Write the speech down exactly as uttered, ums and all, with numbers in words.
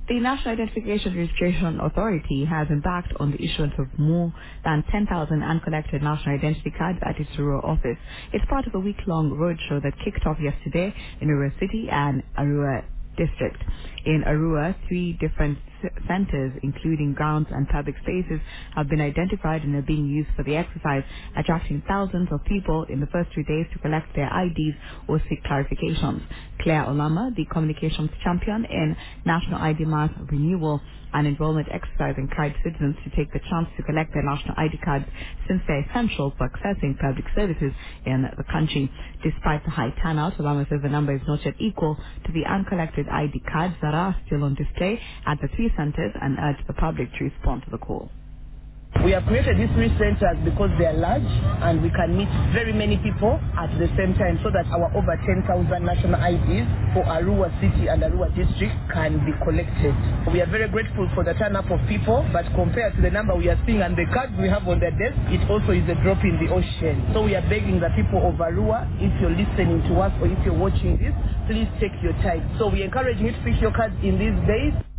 The National Identification Registration Authority has embarked on the issuance of more than ten thousand uncollected national identity cards at its Arua office. It's part of a week-long roadshow that kicked off yesterday in Arua City and Arua District. In Arua, three different c- centers, including grounds and public spaces, have been identified and are being used for the exercise, attracting thousands of people in the first three days to collect their I Ds or seek clarifications. Claire Olama, the communications champion in National I D Mass Renewal and Enrollment Exercise, encouraged citizens to take the chance to collect their national I D cards since they're essential for accessing public services in the country. Despite the high turnout, Obama says the number is not yet equal to the uncollected I D cards that are still on display at the three centers and urged the public to respond to the call. We have created these three centers because they are large and we can meet very many people at the same time so that our over ten thousand national I Ds for Arua City and Arua District can be collected. We are very grateful for the turn up of people, but compared to the number we are seeing and the cards we have on the desk, it also is a drop in the ocean. So we are begging the people of Arua, if you're listening to us or if you're watching this, please take your time. So we encourage you to pick your cards in these days.